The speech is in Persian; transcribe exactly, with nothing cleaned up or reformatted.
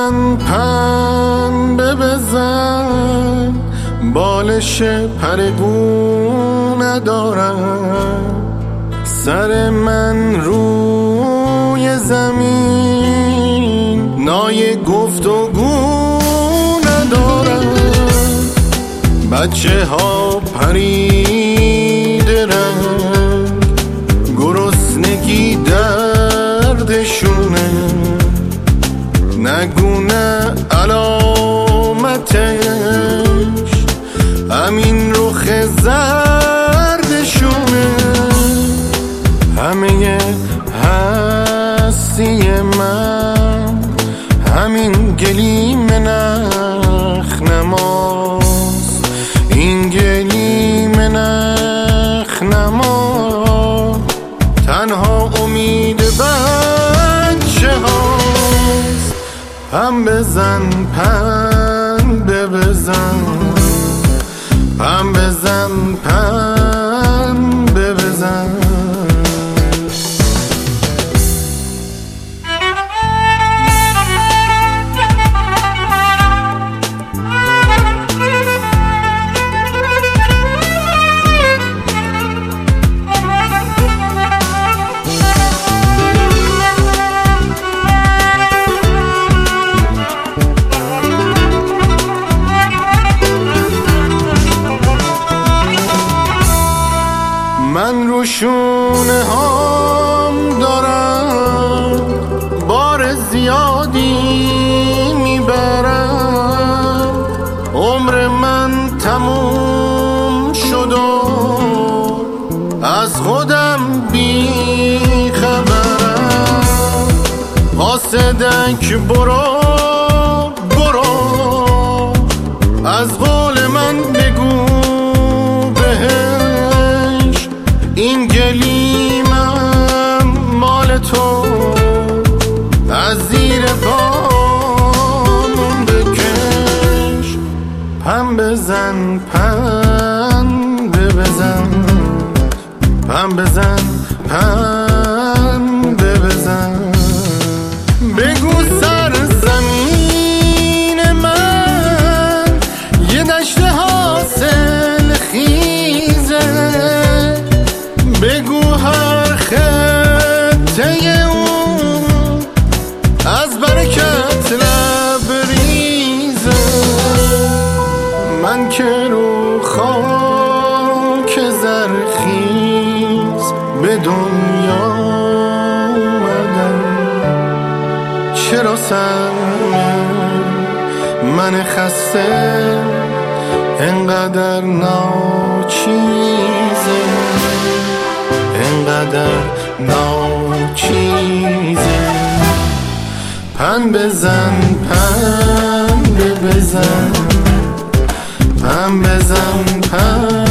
بزن پنبه بزن، بالش پرگو ندارم، سر من روی زمین نای گفتگو ندارم. بچه ها پرید رنگ، گرسنگی دردشونه، نگونه علامتش همین رخ زردشونه. همه هستی من همین گلیم نخ نماست، این گلیم نخ نما تنها امید بچه هاست. پم بزن پنبه بزن، پم بزن پنبه بزن. من رو شونه هام دارم بار زیادی میبرم، عمر من تموم شد و از خودم بی خبرم. قاصدک برو برو، از قول من بگو بهش، این گلیمم مال تو، از زیر پامون بکش. پم بزن پنبه بزن، پم بزن پنبه بزن. بگو سرزمین من یه دشت حاصل خیزه، بگو هر خطه اون از برکت لبریزه. من که رو خاک زرخیز به دنیا اومدم، چرا سرم من خسته انقدر ناچیزه، انقدر ناچیزه. پن بزن پنبه بزن، پن بزن پن